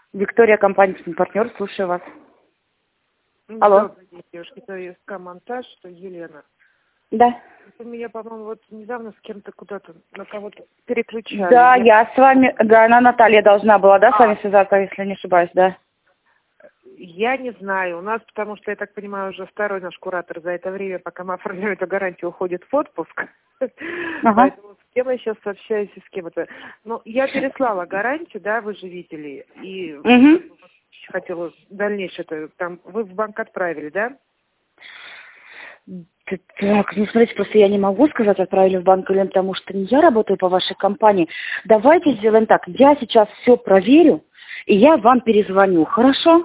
Виктория, компания «Партнер», слушаю вас. Алло. Добрый день, девушка, это СК «Монтаж», что Елена. Да. У меня, по-моему, вот недавно с кем-то куда-то на кого-то переключали. Да, я с вами, да, она Наталья должна была, да, с вами связаться, если не ошибаюсь, да. Я не знаю. У нас, потому что, я так понимаю, уже второй наш куратор за это время, пока мы оформляем эту гарантию, уходит в отпуск. Ага. Поэтому с кем я сейчас общаюсь и с кем это... Ну, я переслала гарантию, да, вы же видели. И хотела дальнейшее это... Там, вы в банк отправили, да? Так, ну смотрите, просто я не могу сказать, отправили в банк или нет, потому что не я работаю по вашей компании. Давайте сделаем так, я сейчас все проверю, и я вам перезвоню, хорошо?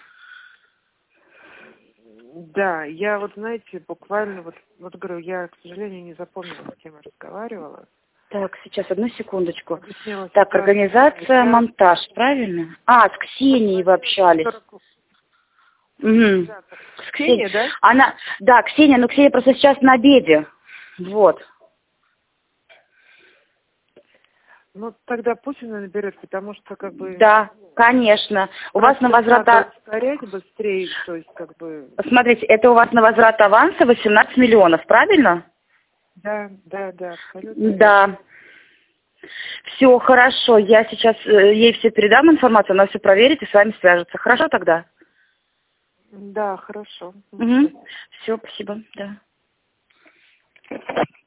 Да, я вот, знаете, буквально, вот говорю, я, к сожалению, не запомнила, с кем я разговаривала. Так, сейчас, одну секундочку. Объяснила Так, ситуацию. организация «Монтаж», правильно? А, с Ксенией вы общались. Угу. Да, С Ксения, да? Она, да, Ксения, но Ксения просто сейчас на обеде. Вот. Ну, тогда пусть она наберет, потому что, как бы... Да, конечно. У вас на возврат... Надо ускорять быстрее, то есть, как бы... Смотрите, это у вас на возврат аванса 18 миллионов, правильно? Да, абсолютно. Да. Все, хорошо. Я сейчас ей все передам информацию, она все проверит и с вами свяжется. Хорошо тогда? Да, хорошо. Угу. Все, спасибо, да.